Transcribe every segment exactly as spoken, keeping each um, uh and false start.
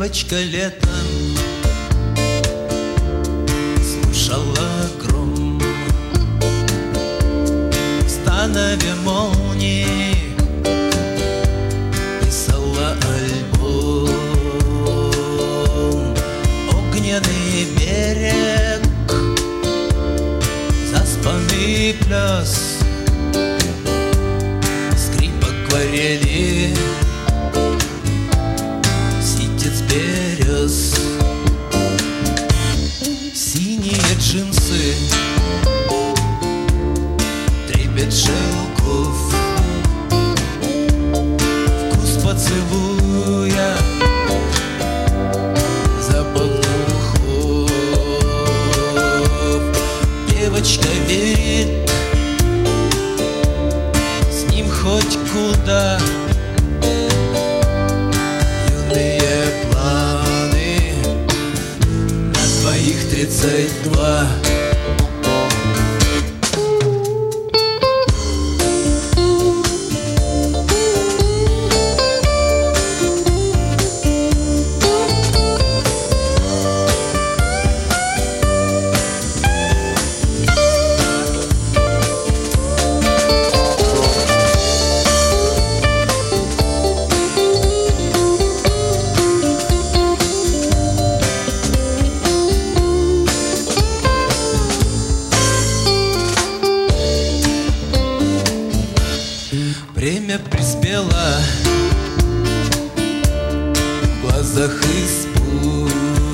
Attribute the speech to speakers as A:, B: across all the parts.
A: Девочка летом слушала гром, в станове молнии писала альбом. Огненный берег, заспанный пляс, скрип акварели, ситец берез. Синие джинсы, трепет шелков, вкус поцелуя, запах духов. Девочка верит, с ним хоть куда. Юные планы на двоих тридцать два. Время приспело, в глазах испуг.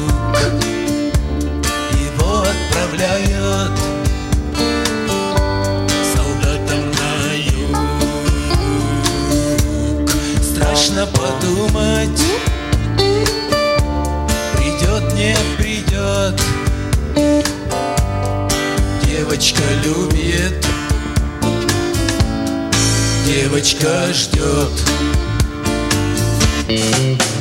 A: Его отправляют солдатам на юг. Страшно подумать, придет, не придет. Девочка любит, девочка ждет.